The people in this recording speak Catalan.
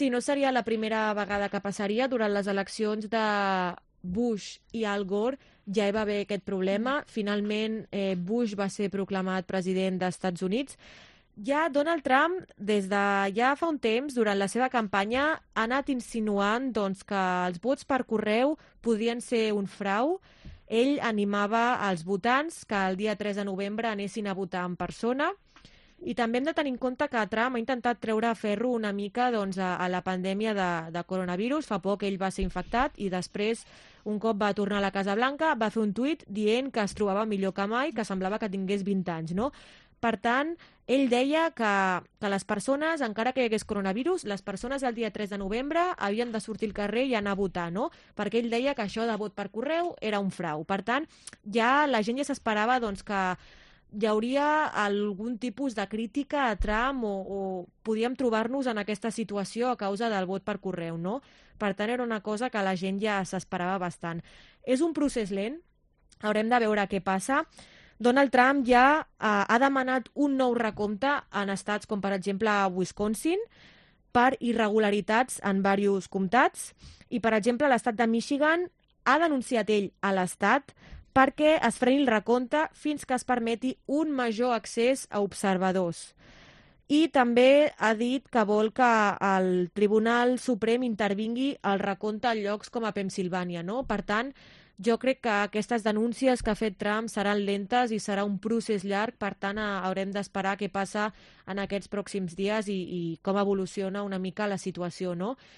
Sí, no seria la primera vegada que passaria. Durant les eleccions de Bush i Al Gore ja hi va haver aquest problema. Finalment, Bush va ser proclamat president dels Estats Units. Ja Donald Trump, des de ja fa un temps, durant la seva campanya, ha anat insinuant doncs, que els vots per correu podien ser un frau. Ell animava als votants que el dia 3 de novembre anessin a votar en persona. I també hem de tenir en compte que Trump ha intentat treure ferro una mica doncs, a la pandèmia de coronavirus. Fa poc ell va ser infectat i després, un cop va tornar a la Casa Blanca, va fer un tuit dient que es trobava millor que mai, que semblava que tingués 20 anys, no? Per tant, ell deia que les persones, encara que hi hagués coronavirus, les persones el dia 3 de novembre havien de sortir al carrer i anar a votar, no? Perquè ell deia que això de vot per correu era un frau. Per tant, ja la gent ja s'esperava doncs, que hi hauria algun tipus de crítica a Trump o podíem trobar-nos en aquesta situació a causa del vot per correu, no? Per tant, era una cosa que la gent ja s'esperava bastant. És un procés lent, haurem de veure què passa. Donald Trump ja ha demanat un nou recompte en estats com, per exemple, Wisconsin, per irregularitats en diversos comtats. I, per exemple, l'estat de Michigan ha denunciat ell a l'estat perquè es freni el recompte fins que es permeti un major accés a observadors. I també ha dit que vol que el Tribunal Suprem intervingui al recompte en llocs com a Pennsilvània, no? Per tant, jo crec que aquestes denúncies que ha fet Trump seran lentes i serà un procés llarg, per tant haurem d'esperar què passa en aquests pròxims dies i com evoluciona una mica la situació, no?